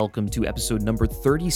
welcome to episode number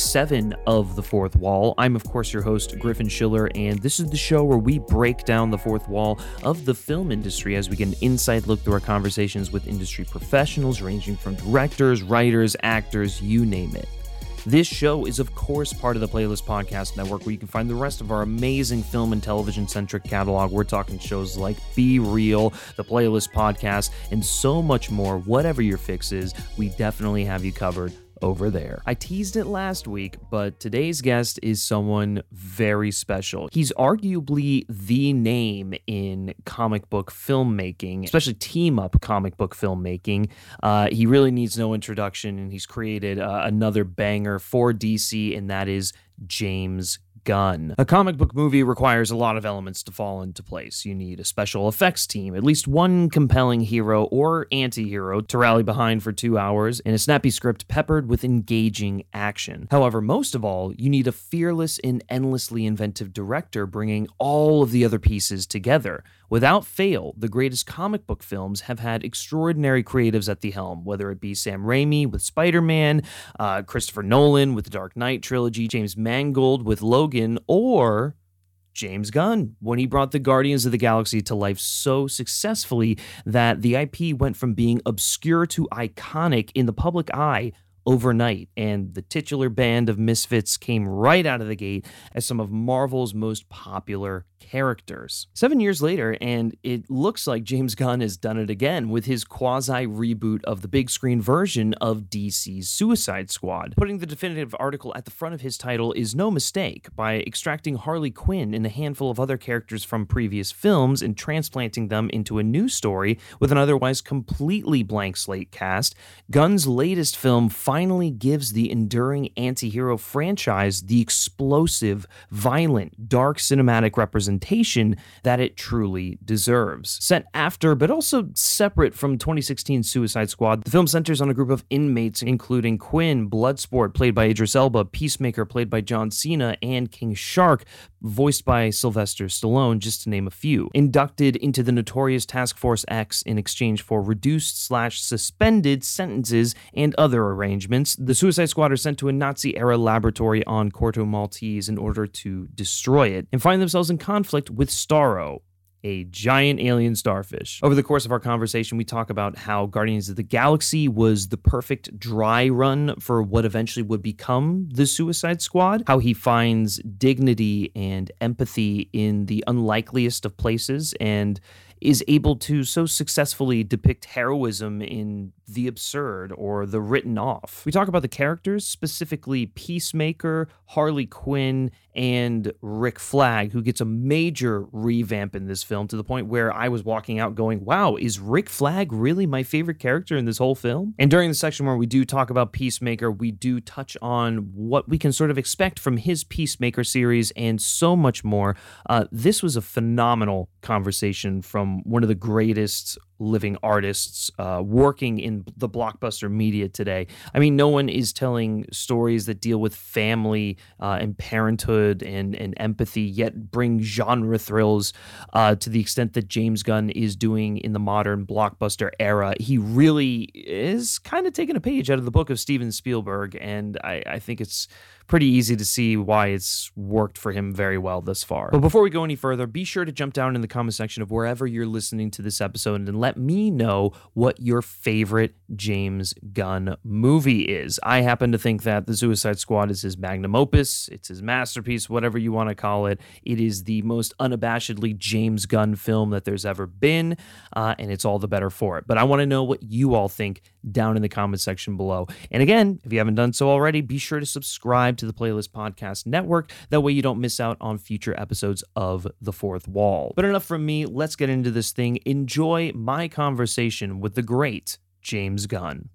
37 of The Fourth Wall. I'm, of course, your host, Griffin Schiller, and this is the show where we break down the fourth wall of the film industry as we get an inside look through our conversations with industry professionals ranging from directors, writers, actors, you name it. This show is, of course, part of the Playlist Podcast Network, where you can find the rest of our amazing film and television-centric catalog. We're talking shows like Be Real, the Playlist Podcast, and so much more. Whatever your fix is, we definitely have you covered over there. I teased it last week, but today's guest is someone very special. He's arguably the name in comic book filmmaking, especially team-up comic book filmmaking. He really needs no introduction, and he's created another banger for DC, and that is James Gunn. A comic book movie requires a lot of elements to fall into place. You need a special effects team, at least one compelling hero or anti-hero to rally behind for 2 hours, and a snappy script peppered with engaging action. However, most of all, you need a fearless and endlessly inventive director bringing all of the other pieces together. Without fail, the greatest comic book films have had extraordinary creatives at the helm, whether it be Sam Raimi with Spider-Man, Christopher Nolan with the Dark Knight trilogy, James Mangold with Logan, or James Gunn when he brought the Guardians of the Galaxy to life so successfully that the IP went from being obscure to iconic in the public eye overnight, and the titular band of misfits came right out of the gate as some of Marvel's most popular characters. 7 years later, and it looks like James Gunn has done it again with his quasi-reboot of the big screen version of DC's Suicide Squad. Putting the definitive article at the front of his title is no mistake. By extracting Harley Quinn and a handful of other characters from previous films and transplanting them into a new story with an otherwise completely blank slate cast, Gunn's latest film finally gives the enduring anti-hero franchise the explosive, violent, dark cinematic representation that it truly deserves. Set after, but also separate from 2016 Suicide Squad, the film centers on a group of inmates including Quinn, Bloodsport, played by Idris Elba, Peacemaker, played by John Cena, and King Shark, voiced by Sylvester Stallone, just to name a few. Inducted into the notorious Task Force X in exchange for reduced/suspended sentences and other arrangements, the Suicide Squad are sent to a Nazi-era laboratory on Corto Maltese in order to destroy it, and find themselves in conflict with Starro, a giant alien starfish. Over the course of our conversation, we talk about how Guardians of the Galaxy was the perfect dry run for what eventually would become the Suicide Squad, how he finds dignity and empathy in the unlikeliest of places, and is able to so successfully depict heroism in the absurd or the written off. We talk about the characters, specifically Peacemaker, Harley Quinn, and Rick Flag, who gets a major revamp in this film to the point where I was walking out going, wow, is Rick Flag really my favorite character in this whole film? And during the section where we do talk about Peacemaker, we do touch on what we can sort of expect from his Peacemaker series and so much more. This was a phenomenal conversation from one of the greatest living artists working in the blockbuster media today. I mean, no one is telling stories that deal with family and parenthood and empathy, yet bring genre thrills to the extent that James Gunn is doing in the modern blockbuster era. He really is kind of taking a page out of the book of Steven Spielberg, and I think it's pretty easy to see why it's worked for him very well thus far. But before we go any further, be sure to jump down in the comment section of wherever you're listening to this episode and let me know what your favorite James Gunn movie is. I happen to think that The Suicide Squad is his magnum opus. It's his masterpiece, whatever you want to call it. It is the most unabashedly James Gunn film that there's ever been, and it's all the better for it. But I want to know what you all think down in the comment section below. And again, if you haven't done so already, be sure to subscribe to the Playlist Podcast Network. That way you don't miss out on future episodes of The Fourth Wall. But enough from me. Let's get into this thing. Enjoy my conversation with the great James Gunn.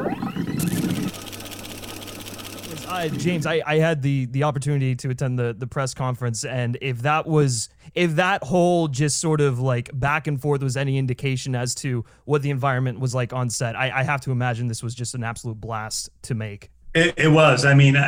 James, I had the opportunity to attend the press conference, and if that whole just sort of like back and forth was any indication as to what the environment was like on set, I have to imagine this was just an absolute blast to make. It was. I mean,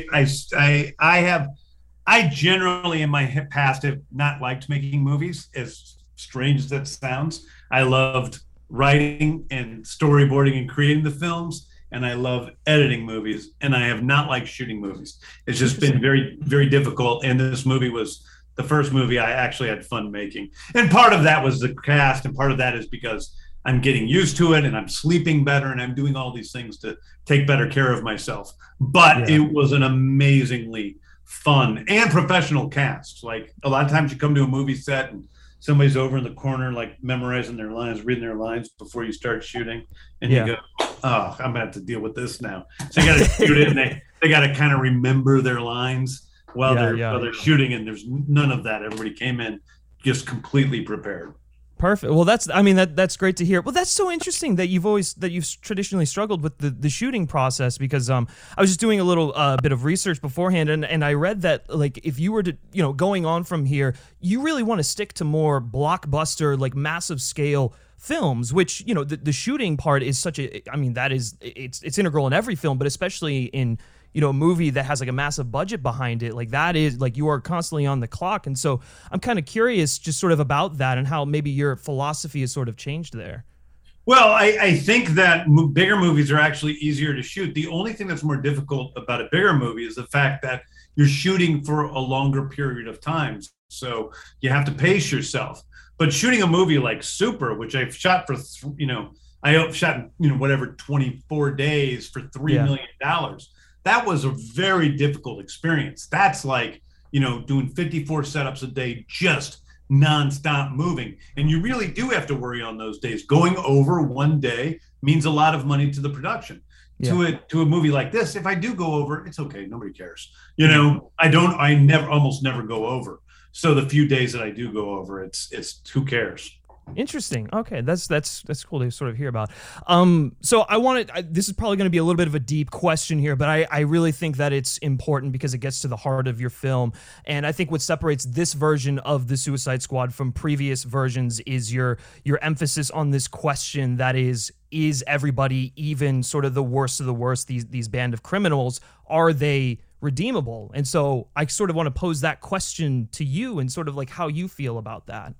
I generally in my past have not liked making movies, as strange as that sounds. I loved writing and storyboarding and creating the films. and I love editing movies, and I have not liked shooting movies. It's just been very, very difficult. And this movie was the first movie I actually had fun making. And part of that was the cast, and part of that is because I'm getting used to it and I'm sleeping better and I'm doing all these things to take better care of myself. But it was an amazingly fun and professional cast. Like a lot of times you come to a movie set and somebody's over in the corner, like memorizing their lines, reading their lines before you start shooting. And you go, oh, I'm gonna have to deal with this now. So you got to shoot it, and they got to kind of remember their lines while they're shooting. And there's none of that. Everybody came in just completely prepared. Perfect. Well, that's great to hear. Well, that's so interesting that you've traditionally struggled with the shooting process, because I was just doing a little bit of research beforehand, and I read that, like, if you were to, going on from here, you really want to stick to more blockbuster, like massive scale films, which, the shooting part is it's integral in every film, but especially in a movie that has like a massive budget behind it. Like, that is, like, you are constantly on the clock. And so I'm kind of curious just sort of about that and how maybe your philosophy has sort of changed there. Well, I think that bigger movies are actually easier to shoot. The only thing that's more difficult about a bigger movie is the fact that you're shooting for a longer period of time. So you have to pace yourself. But shooting a movie like Super, which I've shot for, I shot in, whatever, 24 days for $3 million. That was a very difficult experience. That's like, doing 54 setups a day, just nonstop moving. And you really do have to worry on those days. Going over one day means a lot of money to the production. To a movie like this, if I do go over, it's okay. Nobody cares. I almost never go over. So the few days that I do go over, it's who cares? Interesting. Okay, that's cool to sort of hear about. So this is probably going to be a little bit of a deep question here, but I really think that it's important because it gets to the heart of your film. And I think what separates this version of the Suicide Squad from previous versions is your emphasis on this question that is everybody, even sort of the worst of the worst, these band of criminals, are they redeemable? And so I sort of want to pose that question to you and sort of like how you feel about that.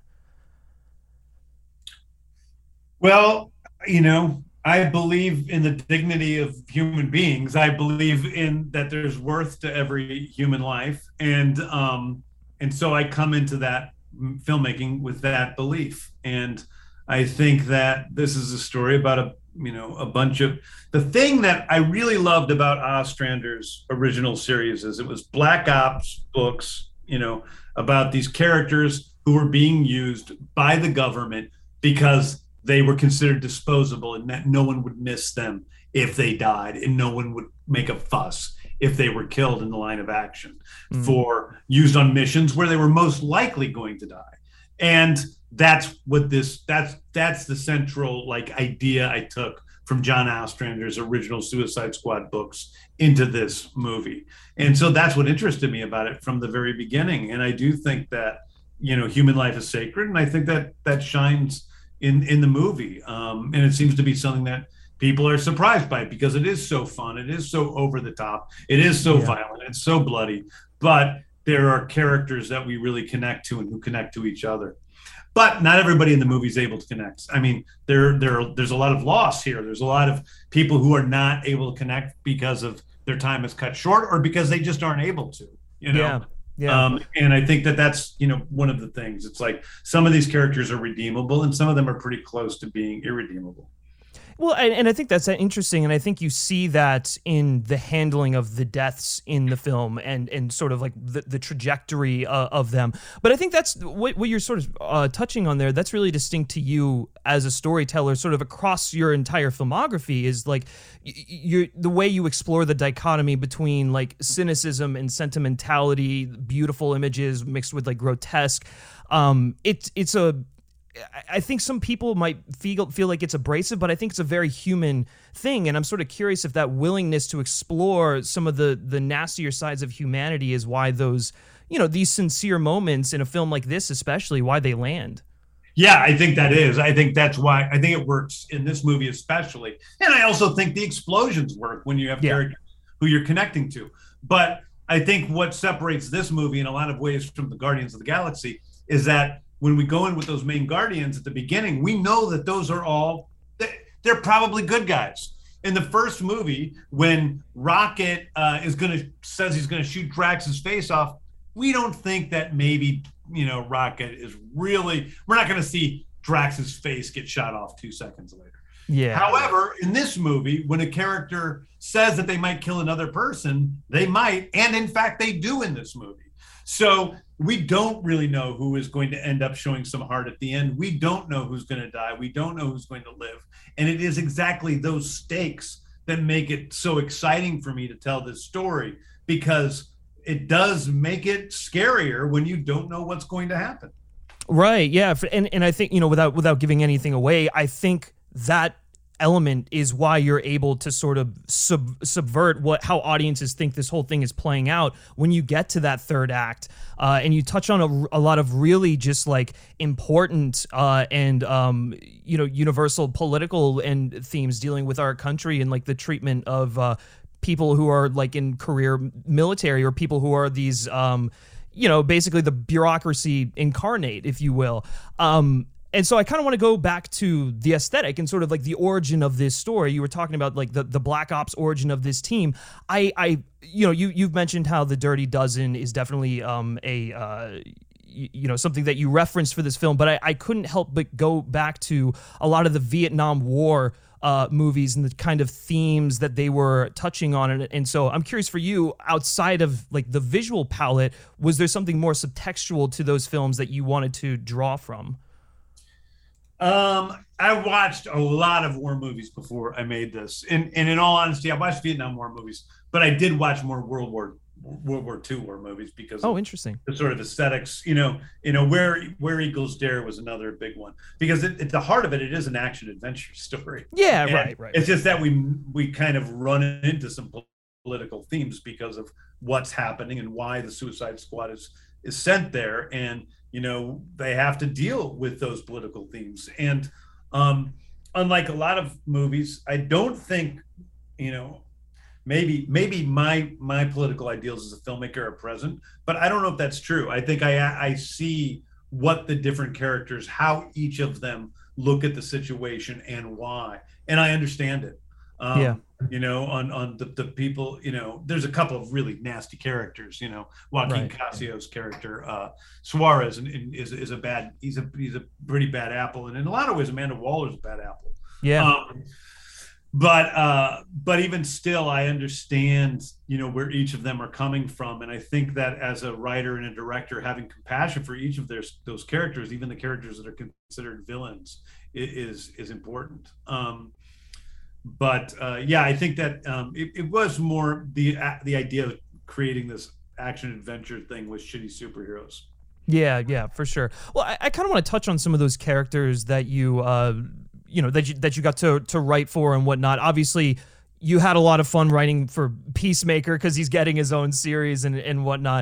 Well, I believe in the dignity of human beings. I believe in that there's worth to every human life. And so I come into that filmmaking with that belief. And I think that this is a story about a bunch of, the thing that I really loved about Ostrander's original series is it was Black Ops books, about these characters who were being used by the government because they were considered disposable and that no one would miss them if they died, and no one would make a fuss if they were killed in the line of action, for used on missions where they were most likely going to die. And that's what that's the central idea I took from John Ostrander's original Suicide Squad books into this movie. And so that's what interested me about it from the very beginning. And I do think that, human life is sacred. And I think that shines in the movie. And it seems to be something that people are surprised by because it is so fun. It is so over the top. It is so violent. It's so bloody, but there are characters that we really connect to and who connect to each other. But not everybody in the movie is able to connect. I mean, there's a lot of loss here. There's a lot of people who are not able to connect because of their time is cut short or because they just aren't able to, Yeah. And I think that's, one of the things. It's like some of these characters are redeemable and some of them are pretty close to being irredeemable. Well, and I think that's interesting, and I think you see that in the handling of the deaths in the film and sort of like the trajectory of them. But I think that's what you're sort of touching on there. That's really distinct to you as a storyteller, sort of across your entire filmography, is like the way you explore the dichotomy between like cynicism and sentimentality, beautiful images mixed with like grotesque. I think some people might feel like it's abrasive, but I think it's a very human thing. And I'm sort of curious if that willingness to explore some of the nastier sides of humanity is why those, these sincere moments in a film like this, especially, why they land. Yeah, I think that is. I think that's why I think it works in this movie especially. And I also think the explosions work when you have characters who you're connecting to. But I think what separates this movie in a lot of ways from the Guardians of the Galaxy is that when we go in with those main Guardians at the beginning, we know that those are all, they're probably good guys. in the first movie when Rocket says he's gonna shoot Drax's face off. We don't think that maybe Rocket is really. We're not gonna see Drax's face get shot off 2 seconds later. Yeah. However, in this movie, when a character says that they might kill another person, they might, and in fact, they do in this movie. So we don't really know who is going to end up showing some heart at the end. We don't know who's going to die. We don't know who's going to live. And it is exactly those stakes that make it so exciting for me to tell this story, because it does make it scarier when you don't know what's going to happen. Right. Yeah. And I think, without giving anything away, I think that element is why you're able to sort of subvert how audiences think this whole thing is playing out when you get to that third act, and you touch on a lot of really just like important and universal political and themes dealing with our country and like the treatment of people who are like in career military, or people who are these basically the bureaucracy incarnate, if you will. And so I kind of want to go back to the aesthetic and sort of like the origin of this story. You were talking about like the Black Ops origin of this team. You've mentioned how the Dirty Dozen is definitely something that you referenced for this film, but I couldn't help but go back to a lot of the Vietnam War movies and the kind of themes that they were touching on. And so I'm curious for you, outside of like the visual palette, was there something more subtextual to those films that you wanted to draw from? I watched a lot of war movies before I made this, and in all honesty, I watched Vietnam War movies, but I did watch more World War II war movies because interesting, the sort of aesthetics. Where Eagles Dare was another big one, because at the heart of it is an action adventure story. Yeah, and right. It's just that we kind of run into some political themes because of what's happening and why the Suicide Squad is sent there, and they have to deal with those political themes. And unlike a lot of movies, I don't think, maybe my political ideals as a filmmaker are present, but I don't know if that's true. I think I see what the different characters, how each of them look at the situation and why, and I understand it. On the people, there's a couple of really nasty characters, Joaquin Casio's character, Suarez, and is he's a pretty bad apple. And in a lot of ways, Amanda Waller's a bad apple. Yeah. But even still, I understand, where each of them are coming from. And I think that as a writer and a director, having compassion for each of those characters, even the characters that are considered villains, is important. I think that it was more the idea of creating this action adventure thing with shitty superheroes. Yeah, for sure. Well, I kind of want to touch on some of those characters that you that you got to write for and whatnot. Obviously, you had a lot of fun writing for Peacemaker because he's getting his own series and whatnot.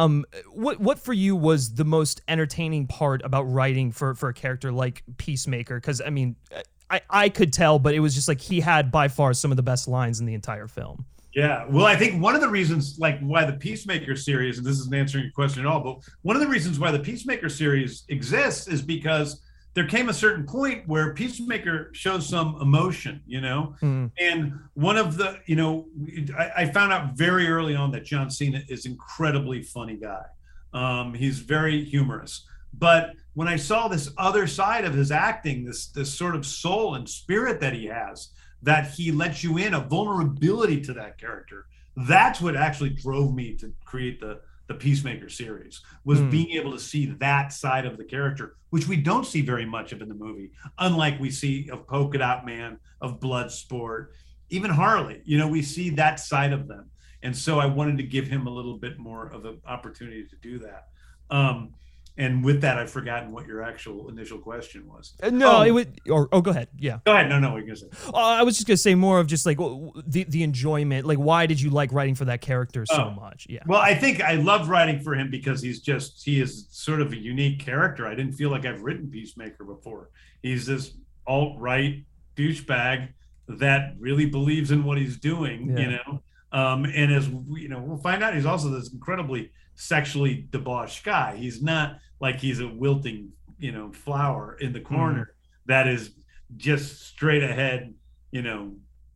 What for you was the most entertaining part about writing for a character like Peacemaker? Because I mean, I could tell, but it was just like he had by far some of the best lines in the entire film. Yeah, well, I think one of the reasons, like, why the Peacemaker series, and this isn't answering your question at all, but one of the reasons why the Peacemaker series exists is because there came a certain point where Peacemaker shows some emotion, and one of the, I found out very early on that John Cena is incredibly funny guy. He's very humorous. But when I saw this other side of his acting, this sort of soul and spirit that he has, that he lets you in, a vulnerability to that character, that's what actually drove me to create the Peacemaker series, was being able to see that side of the character, which we don't see very much of in the movie, unlike we see of Polka Dot Man, of Bloodsport, even Harley. We see that side of them. And so I wanted to give him a little bit more of an opportunity to do that. And with that, I've forgotten what your actual initial question was. It would. Go ahead. Yeah. Go ahead. No, what you're gonna say. I was just gonna say more of just like the enjoyment. Like, why did you like writing for that character so much? Yeah. Well, I think I love writing for him because he is sort of a unique character. I didn't feel like I've written Peacemaker before. He's this alt-right douchebag that really believes in what he's doing. And as we'll find out, he's also this incredibly sexually debauched guy. He's not like he's a wilting, flower in the corner that is just straight ahead,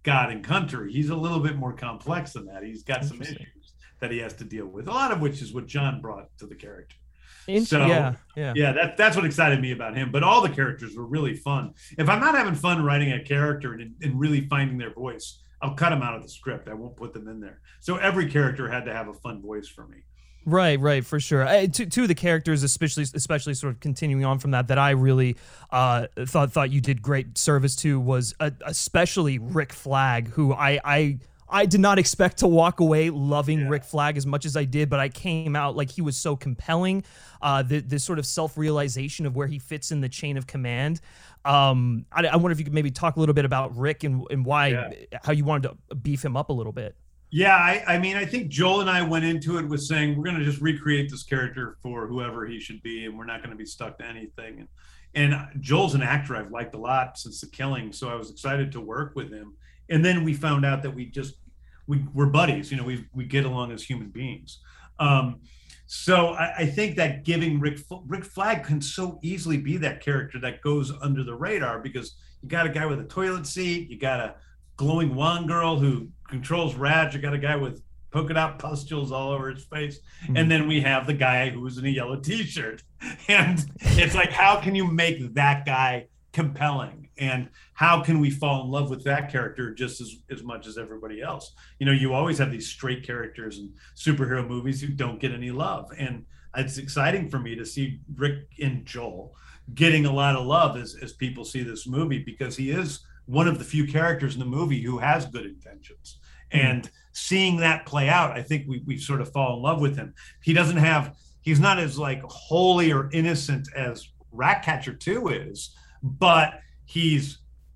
God and country. He's a little bit more complex than that. He's got some issues that he has to deal with, a lot of which is what John brought to the character. So that's what excited me about him. But all the characters were really fun. If I'm not having fun writing a character and really finding their voice, I'll cut them out of the script. I won't put them in there. So every character had to have a fun voice for me. Right, for sure. Two of the characters, especially sort of continuing on from that I really thought you did great service to was especially Rick Flag, who I did not expect to walk away loving Rick Flag as much as I did, but I came out like he was so compelling. This sort of self-realization of where he fits in the chain of command. I wonder if you could maybe talk a little bit about Rick and why, how you wanted to beef him up a little bit. Yeah, I mean, I think Joel and I went into it with saying we're going to just recreate this character for whoever he should be, and we're not going to be stuck to anything. And Joel's an actor I've liked a lot since The Killing, so I was excited to work with him. And then we found out that we're buddies. You know, we get along as human beings. So I think that giving Rick Flag can so easily be that character that goes under the radar, because you got a guy with a toilet seat, you got a glowing wand girl who controls rats, you got a guy with polka dot pustules all over his face, and then we have the guy who's in a yellow t-shirt. And it's like, how can you make that guy compelling, and how can we fall in love with that character just as much as everybody else? You know, you always have these straight characters in superhero movies who don't get any love, and it's exciting for me to see Rick and Joel getting a lot of love as people see this movie, because he is one of the few characters in the movie who has good intentions. And seeing that play out, I think we sort of fall in love with him. He's not as like holy or innocent as Ratcatcher 2 is, but he's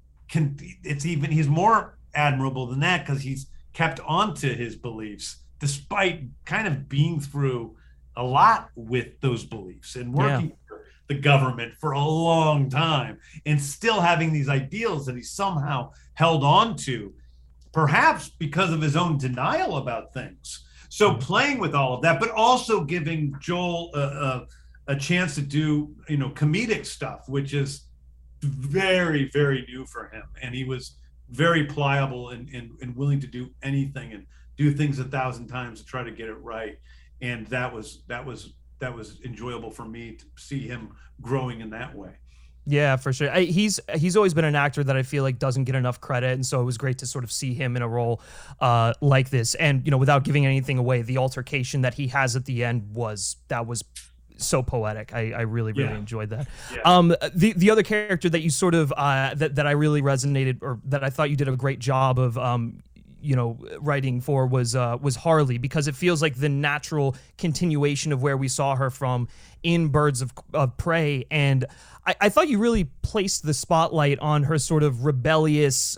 more admirable than that, because he's kept on to his beliefs despite kind of being through a lot with those beliefs and working for the government for a long time, and still having these ideals that he somehow held on to, perhaps because of his own denial about things. So playing with all of that, but also giving Joel a chance to do, you know, comedic stuff, which is very, very new for him. And he was very pliable and willing to do anything and do things 1,000 times to try to get it right. And that was enjoyable for me to see him growing in that way. Yeah, for sure. He's always been an actor that I feel like doesn't get enough credit, and so it was great to sort of see him in a role like this. And, you know, without giving anything away, the altercation that he has at the end was so poetic. I really enjoyed that. Yeah. The other character that you sort of that I really resonated, or that I thought you did a great job of writing for was Harley, because it feels like the natural continuation of where we saw her from in Birds of Prey. And I thought you really placed the spotlight on her sort of rebellious,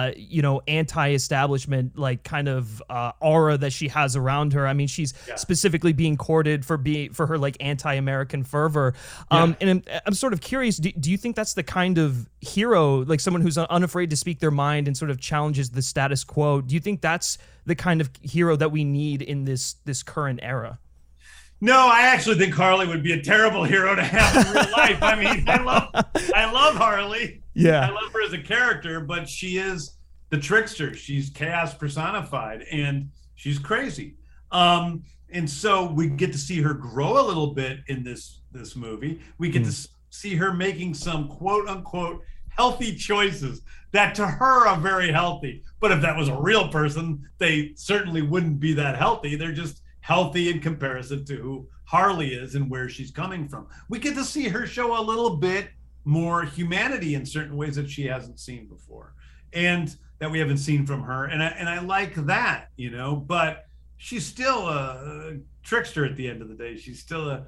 anti-establishment, like kind of aura that she has around her. I mean, she's specifically being courted for her like anti-American fervor. And I'm sort of curious, do you think that's the kind of hero, like someone who's unafraid to speak their mind and sort of challenges the status quo? Do you think that's the kind of hero that we need in this current era? No, I actually think Harley would be a terrible hero to have in real life. I mean, I love Harley. Yeah. I love her as a character, but she is the trickster. She's chaos personified, and she's crazy. And so we get to see her grow a little bit in this movie. We get to see her making some quote unquote healthy choices that to her are very healthy. But if that was a real person, they certainly wouldn't be that healthy. They're just healthy in comparison to who Harley is and where she's coming from. We get to see her show a little bit more humanity in certain ways that she hasn't seen before, and that we haven't seen from her. And I like that, you know, but she's still a trickster at the end of the day. She's still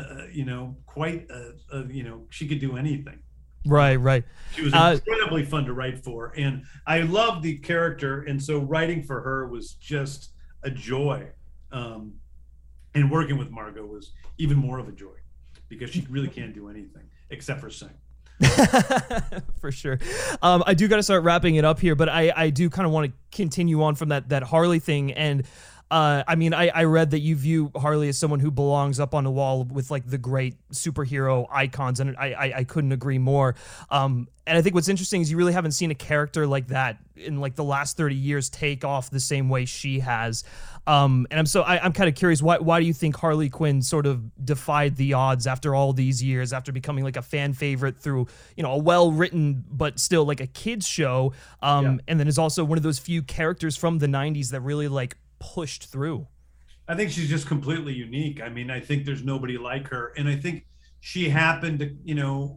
she could do anything. Right. She was incredibly fun to write for, and I love the character. And so writing for her was just a joy. And working with Margot was even more of a joy, because she really can't do anything except for sing. For sure. I do got to start wrapping it up here, but I do kind of want to continue on from that Harley thing. And I mean, I read that you view Harley as someone who belongs up on a wall with like the great superhero icons, and I couldn't agree more. And I think what's interesting is you really haven't seen a character like that in like the last 30 years take off the same way she has. And I'm kind of curious, why do you think Harley Quinn sort of defied the odds after all these years, after becoming like a fan favorite through, a well-written but still like a kids show, and then is also one of those few characters from the 90s that really like pushed through? I think she's just completely unique. I mean, I think there's nobody like her, and I think she happened to,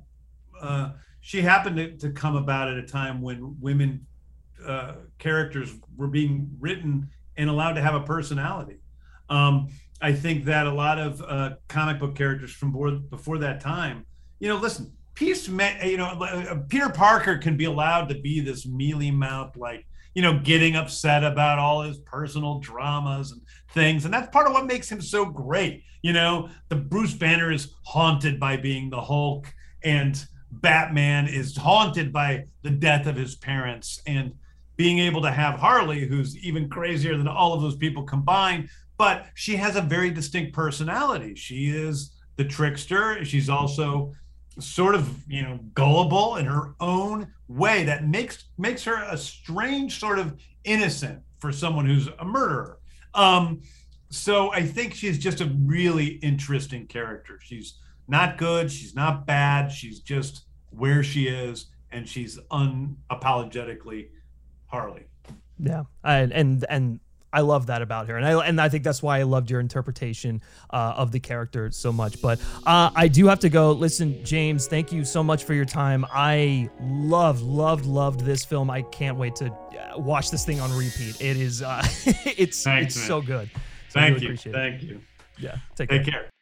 to come about at a time when women characters were being written and allowed to have a personality. I think that a lot of comic book characters from before that time, listen, Peter Parker can be allowed to be this mealy-mouthed, like, getting upset about all his personal dramas and things. And that's part of what makes him so great. The Bruce Banner is haunted by being the Hulk, and Batman is haunted by the death of his parents. And being able to have Harley, who's even crazier than all of those people combined, but she has a very distinct personality. She is the trickster. She's also sort of, gullible in her own way that makes her a strange sort of innocent for someone who's a murderer. So I think she's just a really interesting character. She's not good. She's not bad. She's just where she is, and she's unapologetically Harley. Yeah, and I love that about her, and I think that's why I loved your interpretation of the character so much. But I do have to go. Listen, James, thank you so much for your time. I loved this film. I can't wait to watch this thing on repeat. It is it's so good. So Thank I really you. appreciate Thank it. you. Yeah, take care.